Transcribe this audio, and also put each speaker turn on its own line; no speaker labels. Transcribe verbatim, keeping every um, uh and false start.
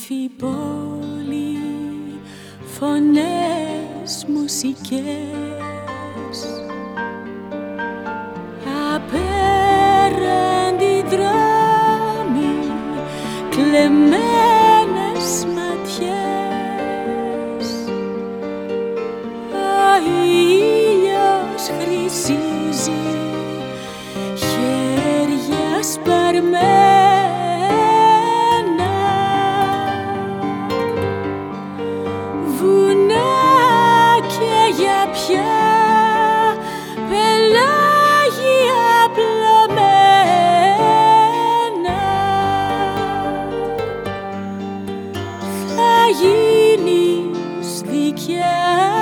Όμορφη πόλη, φωνές, μουσικές, απέραντη δρόμοι, κλεμμένες ματιές. Ο ήλιος χρυσίζει, χέρια σπαρμένα, πια πελάγια πλωμένα. Θα γίνεις δικιά